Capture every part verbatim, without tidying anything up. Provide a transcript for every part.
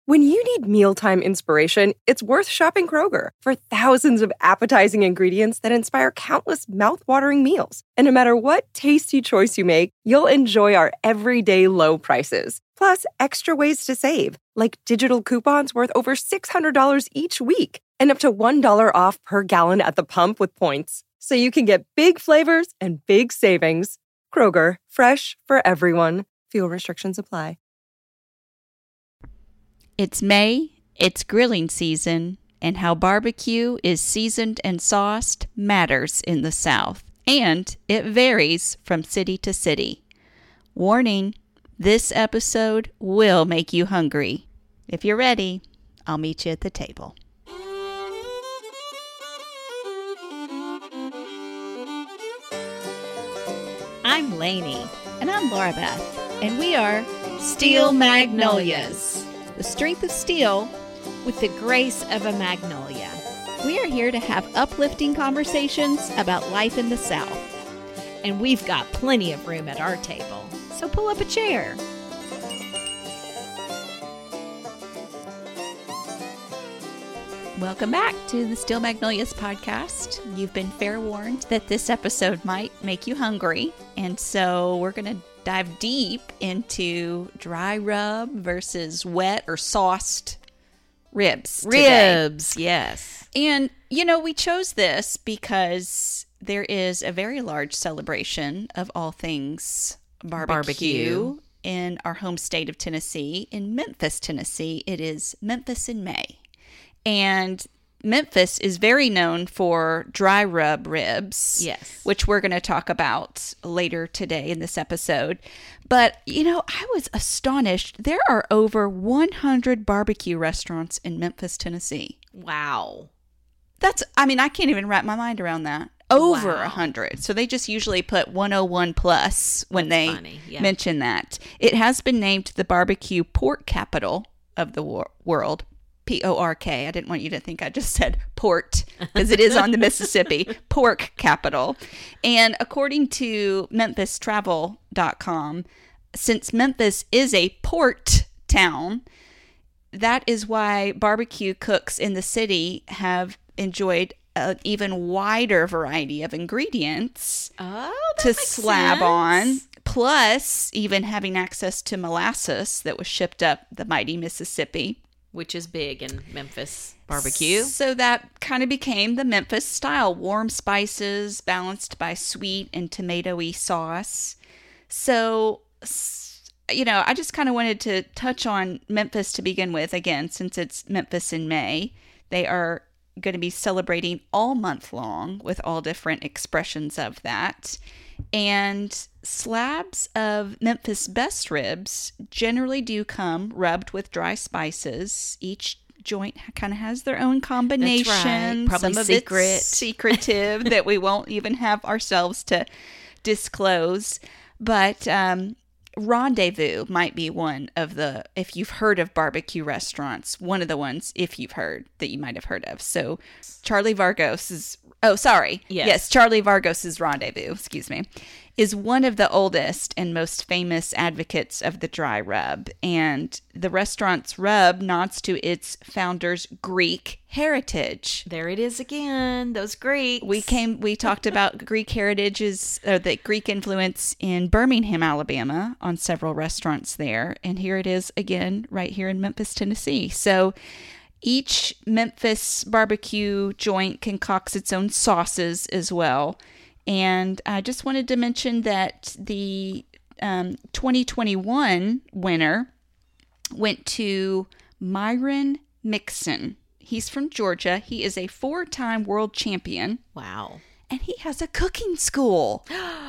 When you need mealtime inspiration, it's worth shopping Kroger for thousands of appetizing ingredients that inspire countless mouthwatering meals. And no matter what tasty choice you make, you'll enjoy our everyday low prices. Plus, extra ways to save, like digital coupons worth over six hundred dollars each week and up to one dollar off per gallon at the pump with points. So you can get big flavors and big savings. Kroger, fresh for everyone. Fuel restrictions apply. It's May, it's grilling season, and how barbecue is seasoned and sauced matters in the South, and it varies from city to city. Warning, this episode will make you hungry. If you're ready, I'll meet you at the table. I'm Lainey. And I'm Laura Beth, and we are Steel Magnolias. The strength of steel with the grace of a magnolia. We are here to have uplifting conversations about life in the South. And we've got plenty of room at our table, so pull up a chair. Welcome back to the Steel Magnolias podcast. You've been fair warned that this episode might make you hungry, and so we're going to dive deep into dry rub versus wet or sauced ribs. Ribs, today. yes. And, you know, we chose this because there is a very large celebration of all things barbecue, Barbecue. in our home state of Tennessee. In Memphis, Tennessee, it is Memphis in May. And Memphis is very known for dry rub ribs, Yes. which we're going to talk about later today in this episode. But, you know, I was astonished. There are over one hundred barbecue restaurants in Memphis, Tennessee. Wow. That's, I mean, I can't even wrap my mind around that. Over a Wow. hundred. So they just usually put one oh one plus when That's they funny, yeah. mention that. It has been named the barbecue pork capital of the wor- world. P O R K. I didn't want you to think I just said port, because it is on the Mississippi. Pork capital. And according to Memphis Travel dot com, since Memphis is a port town, that is why barbecue cooks in the city have enjoyed an even wider variety of ingredients Oh, that to makes slab sense. on. Plus, even having access to molasses that was shipped up the mighty Mississippi. Which is big in Memphis barbecue. So that kind of became the Memphis style. Warm spices balanced by sweet and tomatoey sauce. So, you know, I just kind of wanted to touch on Memphis to begin with. Again, since it's Memphis in May, they are going to be celebrating all month long with all different expressions of that. And slabs of Memphis best ribs generally do come rubbed with dry spices. Each joint kind of has their own combination. That's right. Probably Some of secret. it's secretive that we won't even have ourselves to disclose. But um, Rendezvous might be one of the, if you've heard of barbecue restaurants, one of the ones, if you've heard, that you might have heard of. So Charlie Vargos is, oh, sorry. Yes. Yes, Charlie Vargos' Rendezvous, excuse me, is one of the oldest and most famous advocates of the dry rub. And the restaurant's rub nods to its founder's Greek heritage. There it is again, those Greeks. We came, we talked about Greek heritages, or the Greek influence in Birmingham, Alabama, on several restaurants there. And here it is again, right here in Memphis, Tennessee. So each Memphis barbecue joint concocts its own sauces as well. And I just wanted to mention that the um, twenty twenty-one winner went to Myron Mixon. He's from Georgia. He is a four-time world champion. Wow. And he has a cooking school.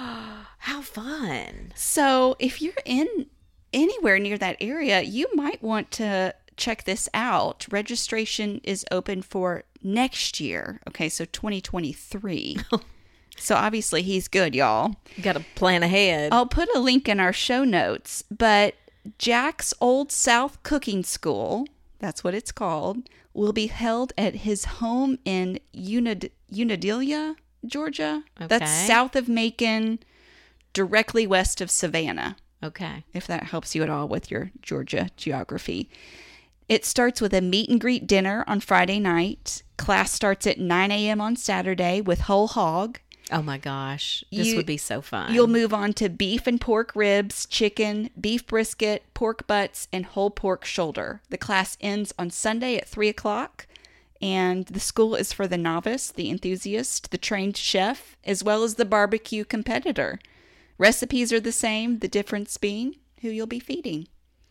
How fun. So if you're in anywhere near that area, you might want to check this out. Registration is open for next year. Okay, so twenty twenty-three. So obviously he's good, y'all. Got to plan ahead. I'll put a link in our show notes, but Jack's Old South Cooking School, that's what it's called, will be held at his home in Unad- Unadilla, Georgia. Okay. That's south of Macon, directly west of Savannah, Okay. if that helps you at all with your Georgia geography. It starts with a meet and greet dinner on Friday night. Class starts at nine a.m. on Saturday with whole hog. Oh my gosh. This You- would be so fun. You'll move on to beef and pork ribs, chicken, beef brisket, pork butts, and whole pork shoulder. The class ends on Sunday at three o'clock, and the school is for the novice, the enthusiast, the trained chef, as well as the barbecue competitor. Recipes are the same, the difference being who you'll be feeding.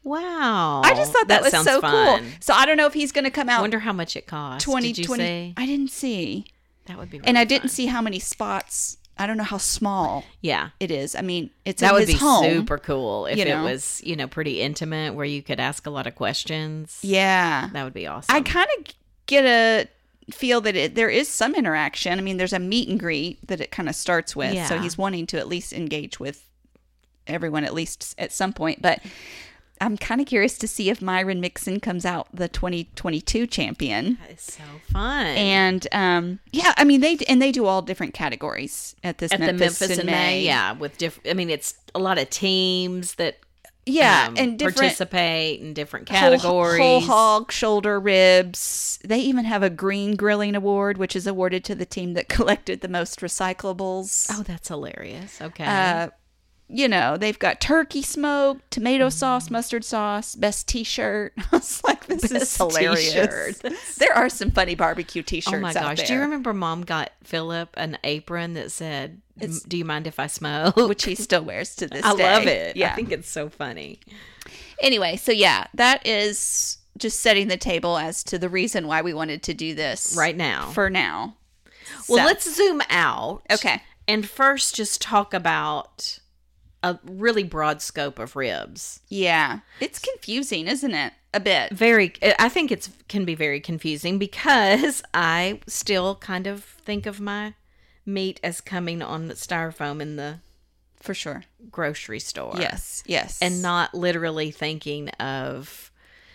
Wow. I just thought that, was sounds so fun. cool. So I don't know if he's going to come I out wonder how much it costs. twenty Did you twenty. say? I didn't see. That would be really And I didn't fun. see how many spots. I don't know how small Yeah. it is. I mean, it's That in would his be home. super cool if you it know. was, you know, pretty intimate where you could ask a lot of questions. Yeah. That would be awesome. I kind of get a feel that it, there is some interaction. I mean, there's a meet and greet that it kind of starts with. So Yeah. he's wanting to at least engage with everyone at least at some point. But I'm kind of curious to see if Myron Mixon comes out the twenty twenty-two champion. That is so fun. And um, yeah, I mean they and they do all different categories at this at Memphis, the Memphis in in May, May. yeah, with different. I mean, it's a lot of teams that yeah, um, and different participate in different whole- categories. Whole, hog, shoulder, ribs. They even have a green grilling award, which is awarded to the team that collected the most recyclables. Oh, that's hilarious. Okay. Uh, you know, they've got turkey smoke, tomato sauce, mustard sauce, best T-shirt. I was like, this is Best hilarious. t-shirt. There are some funny barbecue T-shirts oh my out gosh! there. Do you remember Mom got Philip an apron that said, It's- "Do you mind if I smoke?" Which he still wears to this I day. love it. Yeah. I think it's so funny. Anyway, so yeah, that is just setting the table as to the reason why we wanted to do this Right now. For now. Well, So- let's zoom out. Okay. And first, just talk about a really broad scope of ribs. Yeah. It's confusing, isn't it? A bit. Very, I think it's can be very confusing because I still kind of think of my meat as coming on the styrofoam in the For sure. grocery store. Yes. Yes. And not literally thinking of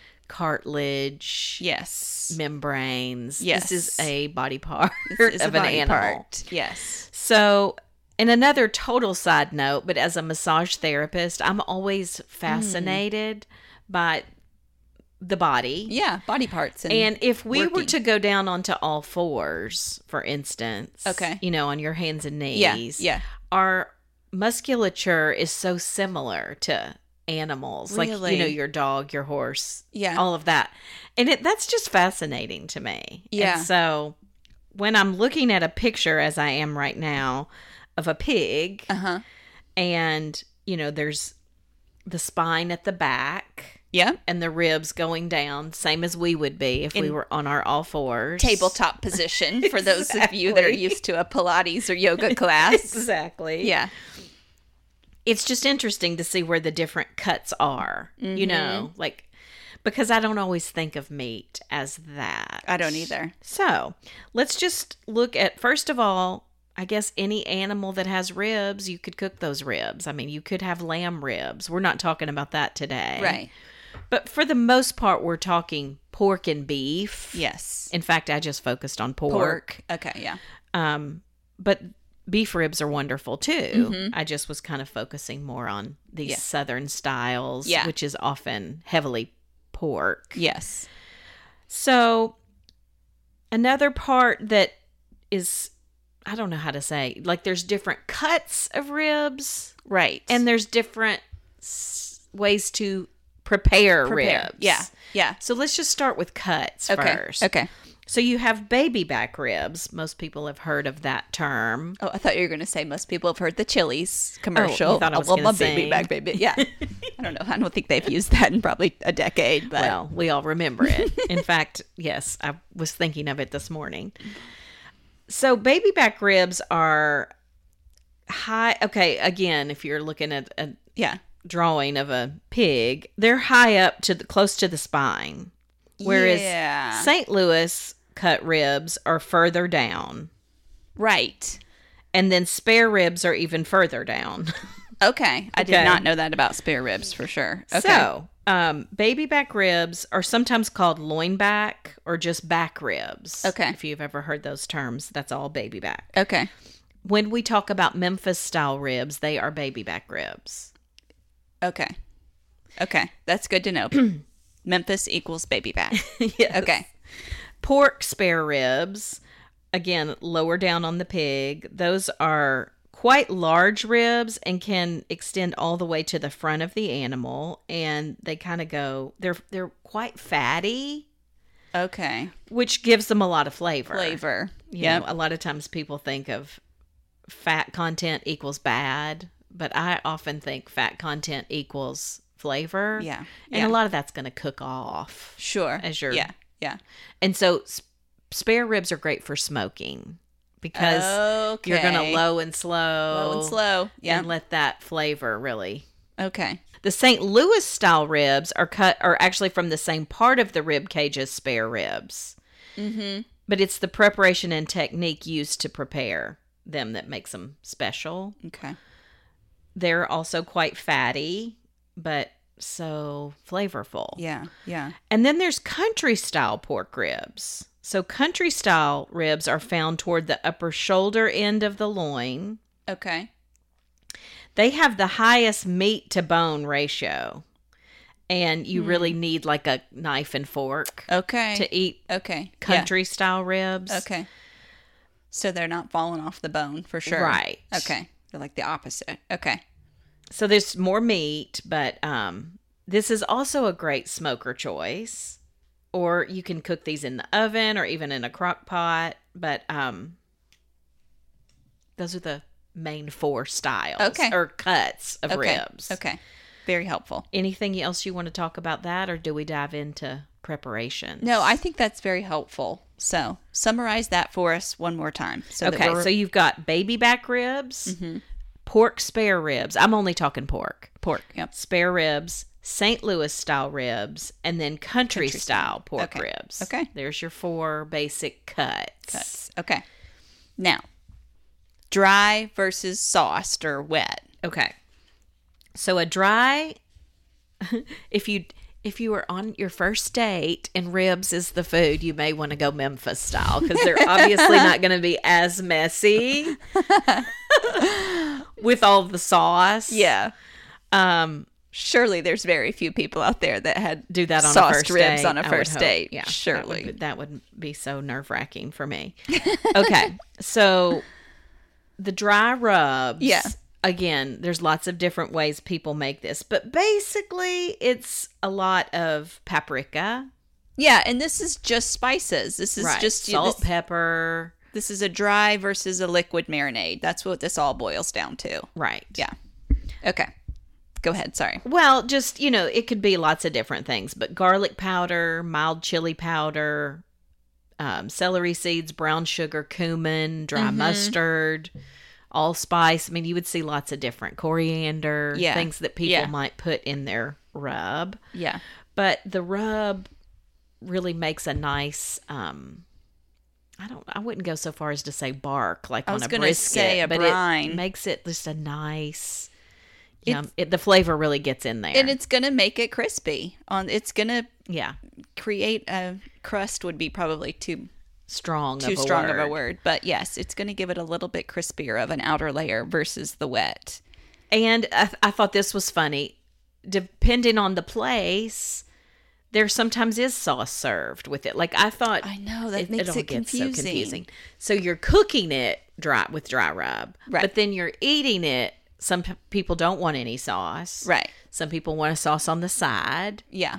cartilage, Yes. membranes. Yes. This is a body part This is of a an body animal. part. Yes. So, and another total side note, but as a massage therapist, I'm always fascinated Hmm. by the body. Yeah. Body parts. And, And if we were working. to go down onto all fours, for instance, Okay. you know, on your hands and yeah. knees, Yeah. our musculature is so similar to animals, like, Really? you know, your dog, your horse, Yeah. all of that. And it that's just fascinating to me. Yeah. And so when I'm looking at a picture, as I am right now, of a pig, Uh huh. and, you know, there's the spine at the back Yeah. and the ribs going down, same as we would be if we In were on our all fours. Tabletop position for those of you that are Exactly. used to a Pilates or yoga class. Exactly. Yeah. It's just interesting to see where the different cuts are, Mm-hmm. you know, like, because I don't always think of meat as that. I don't either. So let's just look at, first of all, I guess any animal that has ribs, you could cook those ribs. I mean, you could have lamb ribs. We're not talking about that today. Right. But for the most part, we're talking pork and beef. Yes. In fact, I just focused on pork. Pork. Okay. Yeah. Um, but beef ribs are wonderful too. Mhm. I just was kind of focusing more on these Yeah. southern styles, Yeah. which is often heavily pork. Yes. So another part that is, I don't know how to say, like there's different cuts of ribs Right. and there's different s- ways to prepare, Prepare. ribs. Yeah. Yeah. So let's just start with cuts Okay. first. Okay. So you have baby back ribs. Most people have heard of that term. Oh, I thought you were going to say most people have heard the Chili's commercial. Oh, you thought I was love gonna my baby sing. back baby. Yeah. I don't know. I don't think they've used that in probably a decade. But Well, we all remember it. In fact, yes, I was thinking of it this morning. So baby back ribs are high. Okay, again, if you're looking at a yeah. drawing of a pig, they're high up to the close to the spine. Whereas Yeah. Saint Louis cut ribs are further down. Right. And then spare ribs are even further down. Okay. I Okay. did not know that about spare ribs for sure. Okay. So, um, baby back ribs are sometimes called loin back or just back ribs. Okay. If you've ever heard those terms, that's all baby back. Okay. When we talk about Memphis style ribs, they are baby back ribs. Okay. Okay. That's good to know. Memphis equals baby back. Yes. Okay. Pork spare ribs, again, lower down on the pig. Those are quite large ribs and can extend all the way to the front of the animal, and they kind of go, they're they're quite fatty, Okay. which gives them a lot of flavor. Flavor. You Yeah. know, a lot of times people think of fat content equals bad, but I often think fat content equals flavor. Yeah. And Yeah. a lot of that's going to cook off. Sure. as your- Yeah. Yeah. And so s- spare ribs are great for smoking because Okay. you're going to low and slow. Low and slow. Yeah. And let that flavor really. Okay. The Saint Louis style ribs are cut are actually from the same part of the rib cage as spare ribs. Mm-hmm. But it's the preparation and technique used to prepare them that makes them special. Okay. They're also quite fatty, but so flavorful. Yeah. Yeah. And then there's country style pork ribs. So country style ribs are found toward the upper shoulder end of the loin. Okay. They have the highest meat to bone ratio. And you really need like a knife and fork Okay. to eat Okay. country style ribs. Yeah. Okay. So they're not falling off the bone for sure. Right. Okay. They're like the opposite. Okay. So there's more meat, but um, this is also a great smoker choice. Or you can cook these in the oven or even in a crock pot. But um, those are the main four styles Okay. or cuts of Okay. ribs. Okay. Very helpful. Anything else you want to talk about that, or do we dive into preparation? No, I think that's very helpful. So summarize that for us one more time. So that Okay, we're- so you've got baby back ribs, Mm-hmm. pork spare ribs. I'm only talking pork. pork. Yep. Spare ribs, Saint Louis style ribs, and then country, Country style style. pork Okay. ribs. Okay. There's your four basic cuts. Cuts. Okay. Now, dry versus sauced or wet. Okay. So a dry if you if you were on your first date and ribs is the food, you may want to go Memphis style because they're obviously not going to be as messy with all the sauce. Yeah. Um Surely there's very few people out there that had do that on sauced a first ribs date. on a I would first hope. date. Yeah, Surely. That would, that would be so nerve-wracking for me. Okay. So the dry rubs. Yeah. Again, there's lots of different ways people make this, but basically it's a lot of paprika. Yeah, and this is just spices. This is Right. just salt, this, pepper. this is a dry versus a liquid marinade. That's what this all boils down to. Right. Yeah. Okay. Go ahead. Sorry. Well, just, you know, it could be lots of different things, but garlic powder, mild chili powder, um, celery seeds, brown sugar, cumin, dry Mm-hmm. mustard, allspice. I mean, you would see lots of different coriander, Yeah. things that people Yeah. might put in their rub. Yeah. But the rub really makes a nice, um, I don't, I wouldn't go so far as to say bark like I on was a gonna brisket, say a but brine. it makes it just a nice. Yeah, it, the flavor really gets in there. And it's going to make it crispy. On it's going to yeah, create a crust would be probably too strong too of a strong word. of a word, but yes, it's going to give it a little bit crispier of an outer layer versus the wet. And I, I thought this was funny. Depending on the place, there sometimes is sauce served with it. Like I thought, I know, that makes all it gets so confusing. confusing. So you're cooking it dry with dry rub, Right. but then you're eating it. Some p- people don't want any sauce. Right. Some people want a sauce on the side, Yeah.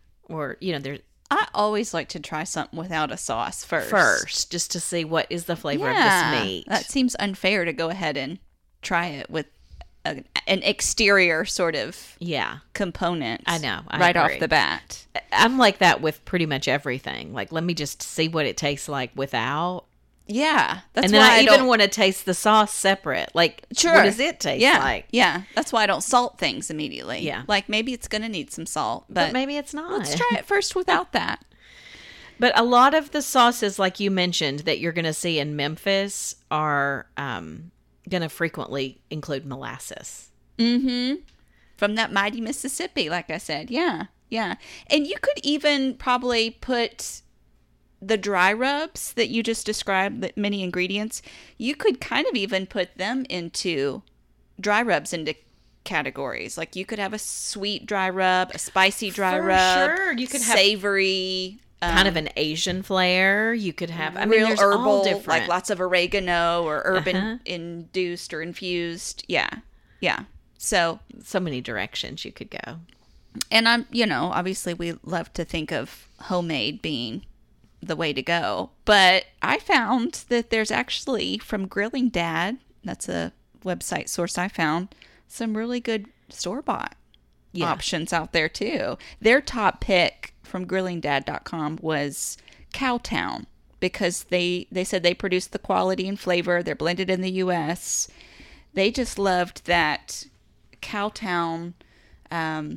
or you know, there's I always like to try something without a sauce first. first just to see what is the flavor Yeah. of this meat. That seems unfair to go ahead and try it with a, an exterior sort of yeah. component. I know, I right agree. off the bat. I'm like that with pretty much everything. Like, let me just see what it tastes like without. Yeah. That's and then why I, I even don't- want to taste the sauce separate. Like, Sure. what does it taste yeah, like? Yeah. That's why I don't salt things immediately. Yeah. Like maybe it's going to need some salt, But but, maybe it's not. let's try it first without that. But a lot of the sauces, like you mentioned, that you're going to see in Memphis are um, going to frequently include molasses. Mm-hmm. From that mighty Mississippi, like I said. Yeah. Yeah. And you could even probably put the dry rubs that you just described, the many ingredients, you could kind of even put them into dry rubs into categories. Like you could have a sweet dry rub, a spicy dry For rub, sure. You could have savory, kind um, of an Asian flair. You could have, I mean, real there's herbal, all different. like lots of oregano or herb Uh-huh. induced or infused. Yeah. Yeah. So, so many directions you could go. and I'm, you know, obviously we love to think of homemade being the way to go, but I found that there's actually from Grilling Dad, that's a website source I found, some really good store-bought Yeah. options out there too. Their top pick from grilling dad dot com was Cowtown because they they said they produce the quality and flavor. They're blended in the U S. They just loved that Cowtown. Um,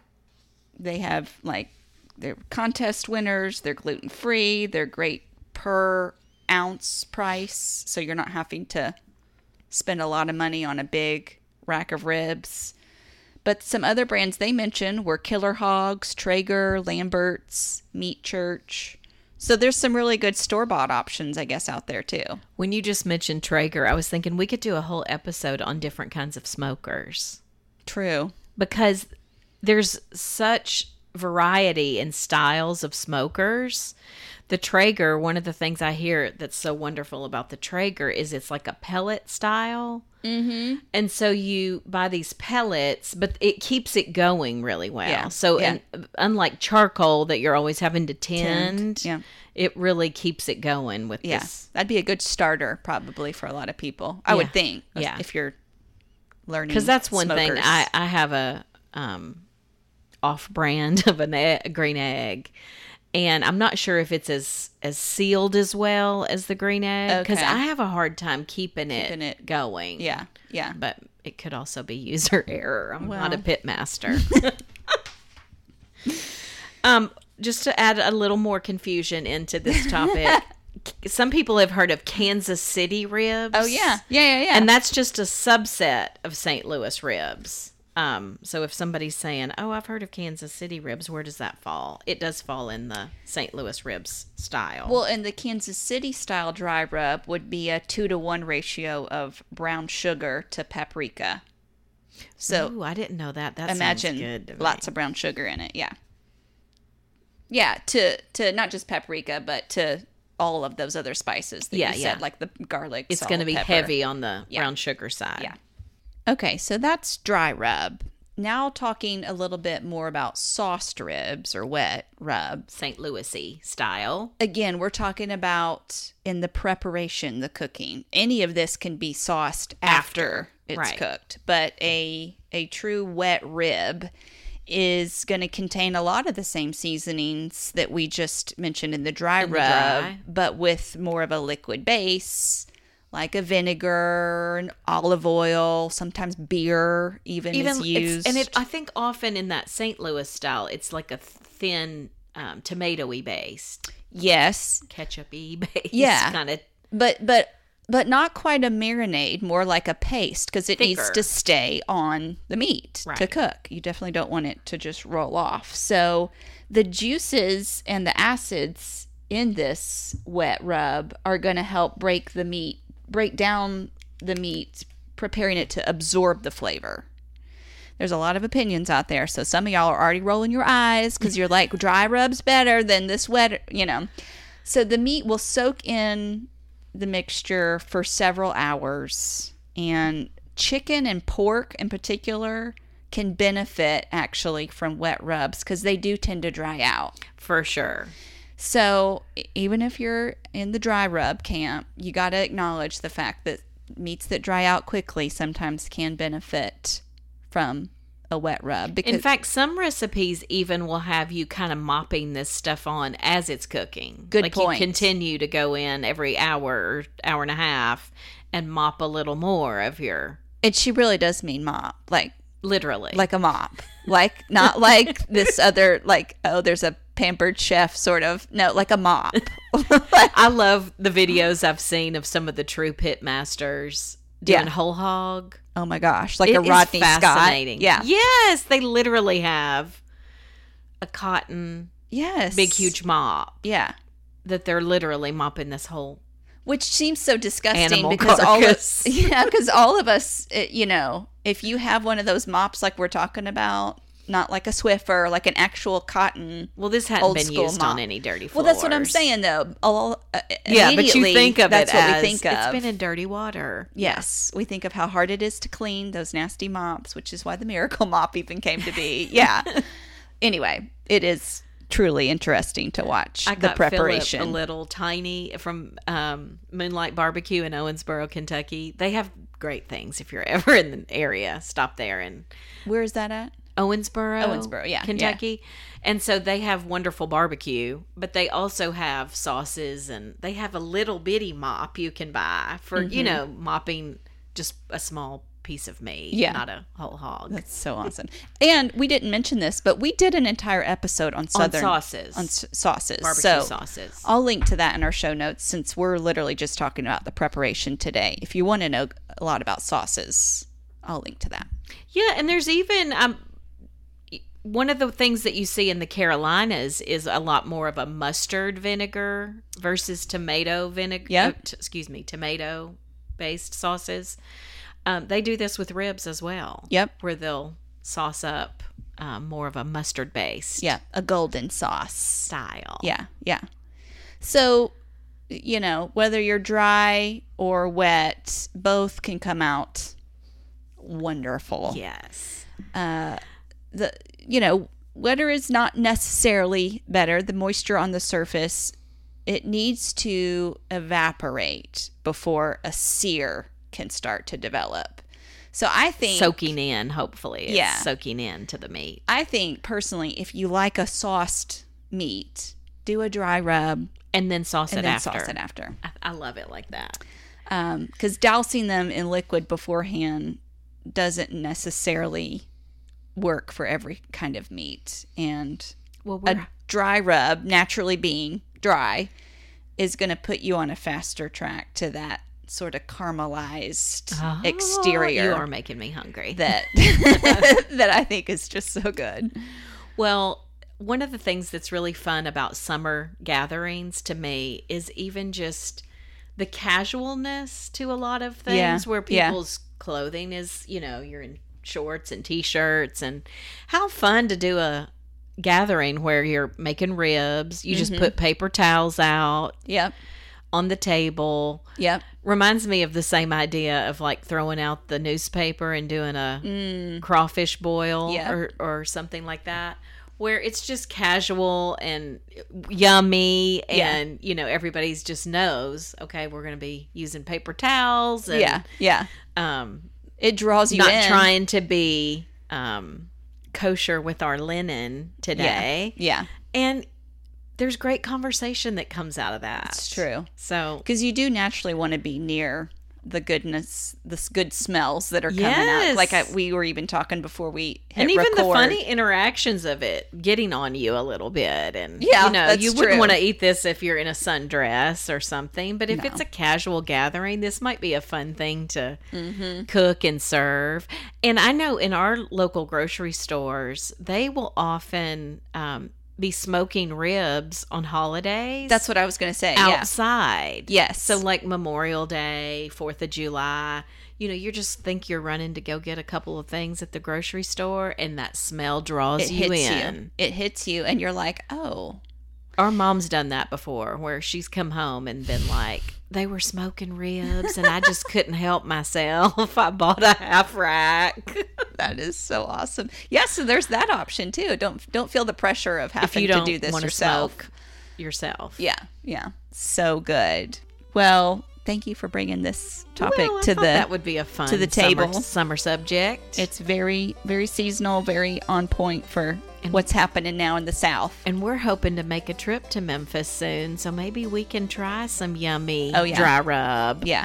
they have like they're contest winners. They're gluten free. They're great per ounce price, so you're not having to spend a lot of money on a big rack of ribs. But some other brands they mentioned were Killer Hogs, Traeger, Lambert's, Meat Church. So there's some really good store-bought options, I guess, out there too. When you just mentioned Traeger, I was thinking we could do a whole episode on different kinds of smokers True. because there's such variety in styles of smokers. The Traeger, one of the things I hear that's so wonderful about the Traeger is it's like a pellet style. Mm-hmm. And so you buy these pellets, but it keeps it going really well. Yeah, So yeah. and, unlike charcoal that you're always having to tend, Tend, yeah. it really keeps it going with Yeah. this. That'd be a good starter probably for a lot of people, I Yeah. would think. Yeah. If you're learning. Because that's one thing. smokers. I, I have a um, off-brand of an egg, a green egg. And I'm not sure if it's as, as sealed as well as the green egg. Because Okay. I have a hard time keeping, Keeping it, it- going. Yeah. Yeah. But it could also be user error. I'm not a Well. pit master. um, just to add a little more confusion into this topic, some people have heard of Kansas City ribs. Oh, yeah. Yeah, yeah, yeah. And that's just a subset of Saint Louis ribs. Um, so if somebody's saying, oh, I've heard of Kansas City ribs, where does that fall? It does fall in the Saint Louis ribs style. Well, and the Kansas City style dry rub would be a two to one ratio of brown sugar to paprika. So Ooh, I didn't know that. That imagine sounds good to me. lots of brown sugar in it. Yeah. Yeah. To, to not just paprika, but to all of those other spices that Yeah, you yeah. said, like the garlic. It's salt, going to be pepper. heavy on the Yeah. brown sugar side. Yeah. Okay, so that's dry rub. Now talking a little bit more about sauced ribs or wet rub. Saint Louis-y style. Again, we're talking about in the preparation, the cooking. Any of this can be sauced after, After, it's right. cooked, but a a true wet rib is going to contain a lot of the same seasonings that we just mentioned in the dry In the rub, dry. but with more of a liquid base, like a vinegar, and olive oil, sometimes beer even, Even is it's, used. and it, I think often in that Saint Louis style, it's like a thin um, tomatoey based, yes, ketchup-y based. Yeah. kind of. but but but not quite a marinade, more like a paste because it needs Thicker. to stay on the meat to Right. cook. You definitely don't want it to just roll off. So the juices and the acids in this wet rub are going to help break the meat, break down the meat, preparing it to absorb the flavor. There's a lot of opinions out there, so some of y'all are already rolling your eyes because you're like, dry rub's better than this wet, you know. So the meat will soak in the mixture for several hours, and chicken and pork in particular can benefit actually from wet rubs because they do tend to dry out. For sure. So e- even if you're in the dry rub camp, you got to acknowledge the fact that meats that dry out quickly sometimes can benefit from a wet rub. Because In fact, some recipes even will have you kind of mopping this stuff on as it's cooking. Good like point. you continue to go in every hour or hour and a half and mop a little more of your, and she really does mean mop, like literally. like a mop, like not like this other like oh there's a pampered chef sort of no like a mop. I love the videos I've seen of some of the true pit masters doing Yeah. whole hog. Oh my gosh, like It a is Rodney fascinating. Scott. Yeah. Yes, they literally have a cotton Yes. big huge mop Yeah. that they're literally mopping this whole Which seems so disgusting Animal because all of carcass. yeah, because all of us, uh, you know, if you have one of those mops like we're talking about, not like a Swiffer, like an actual cotton. Well, this hadn't old been school used mop. on any dirty floors. Well, that's what I'm saying, though. All, uh, Yeah, but you immediately, think of that's it what as we think of. it's been in dirty water. Yes, we think of how hard it is to clean those nasty mops, which is why the Miracle Mop even came to be. Yeah. Anyway, it is truly interesting to watch I the got preparation. Philip a little tiny from um, Moonlight Barbecue in Owensboro, Kentucky. They have great things. If you're ever in the area, stop there. And Where is that at? Owensboro, Owensboro, yeah, Kentucky. Yeah. And so they have wonderful barbecue, but they also have sauces, and they have a little bitty mop you can buy for, mm-hmm. you know, mopping just a small piece of meat, yeah. not a whole hog. That's so awesome. And we didn't mention this, but we did an entire episode on southern on sauces, on s- sauces, barbecue so sauces. I'll link to that in our show notes since we're literally just talking about the preparation today. If you want to know a lot about sauces, I'll link to that. Yeah, and there's even um. One of the things that you see in the Carolinas is a lot more of a mustard vinegar versus tomato vinegar. Yep. Uh, t- excuse me, tomato-based sauces. Um, they do this with ribs as well. Yep. Where they'll sauce up um, more of a mustard-based Yeah, a golden sauce. style. Yeah, yeah. So, you know, whether you're dry or wet, both can come out wonderful. Yes. Uh, the you know, wetter is not necessarily better. The moisture on the surface, it needs to evaporate before a sear can start to develop. So I think Soaking in, hopefully. It's Yeah. soaking in to the meat. I think personally, if you like a sauced meat, do a dry rub And then sauce and it then after. sauce it after. I, I love it like that. Because dousing them in liquid beforehand doesn't necessarily work for every kind of meat. And Well, we're a dry rub, naturally being dry, is going to put you on a faster track to that sort of caramelized Oh, exterior You are making me hungry. that that I think is just so good. Well, one of the things that's really fun about summer gatherings to me is even just the casualness to a lot of things Yeah, where yeah. people's clothing is, you know, you're in shorts and t-shirts, and how fun to do a gathering where you're making ribs. You just Mhm. put paper towels out Yep. on the table. Yep. Reminds me of the same idea of like throwing out the newspaper and doing a Mm. crawfish boil Yeah. or, or something like that, where it's just casual and yummy, Yeah. and you know, everybody's just knows, okay, we're going to be using paper towels and Yeah. Yeah. um It draws you not in. trying to be um kosher with our linen today. Yeah. And there's great conversation that comes out of that. It's true. So Because you do naturally want to be near the goodness, the s- good smells that are coming Yes. out. Like I, we were even talking before we hit and even record. the funny interactions of it getting on you a little bit, and Yeah, you know, that's you wouldn't true. want to eat this if you're in a sundress or something, but if No. it's a casual gathering, this might be a fun thing to Mm-hmm. cook and serve. And I know in our local grocery stores, they will often um, be smoking ribs on holidays. That's what I was going to say. Yeah. outside. Yes. So like Memorial Day, fourth of July, you know, you just think you're running to go get a couple of things at the grocery store, and that smell draws It you hits in. you. It hits you, and you're like, oh. Our mom's done that before, where she's come home and been like, they were smoking ribs and I just couldn't help myself. I bought a half rack. That is so awesome. Yeah, so there's that option too. Don't don't feel the pressure of If having you to don't do this want to yourself. smoke yourself. Yeah, yeah. So good. Well, thank you for bringing this topic Well, I to thought the that would be a fun to the summer- table. summer subject. It's very very seasonal, very on point for And- what's happening now in the South. And we're hoping to make a trip to Memphis soon, so maybe we can try some yummy Oh, yeah. dry rub. Yeah.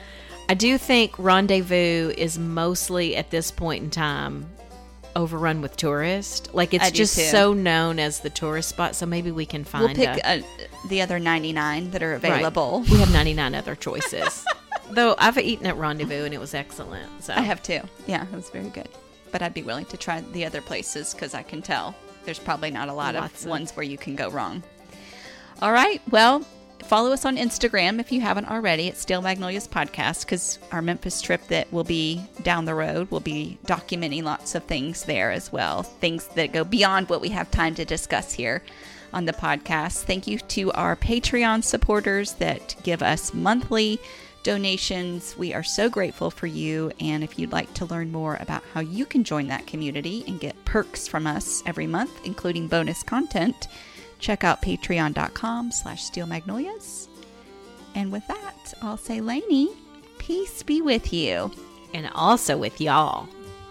I do think Rendezvous is mostly at this point in time overrun with tourists. Like it's I do just too. so known as the tourist spot, so maybe we can find We'll pick a, uh, the other ninety-nine that are Right. available. We have ninety-nine other choices. Though I've eaten at Rendezvous and it was excellent. So I have too. Yeah, it was very good. But I'd be willing to try the other places because I can tell there's probably not a lot Lots of of- ones where you can go wrong. All right. Well, follow us on Instagram if you haven't already at Steel Magnolias Podcast, because our Memphis trip that will be down the road will be documenting lots of things there as well, things that go beyond what we have time to discuss here on the podcast. Thank you to our Patreon supporters that give us monthly donations. We are so grateful for you. And if you'd like to learn more about how you can join that community and get perks from us every month, including bonus content, check out patreon.com slash steelmagnolias. And with that, I'll say, Lainey, peace be with you. And also with y'all.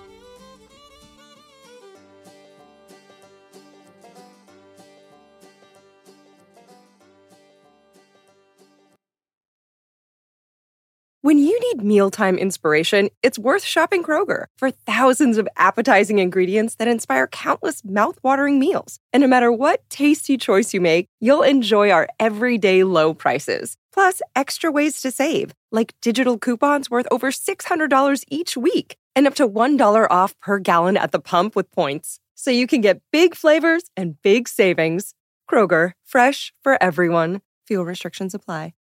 When you need mealtime inspiration, it's worth shopping Kroger for thousands of appetizing ingredients that inspire countless mouth-watering meals. And no matter what tasty choice you make, you'll enjoy our everyday low prices. Plus, extra ways to save, like digital coupons worth over six hundred dollars each week and up to one dollar off per gallon at the pump with points. So you can get big flavors and big savings. Kroger, fresh for everyone. Fuel restrictions apply.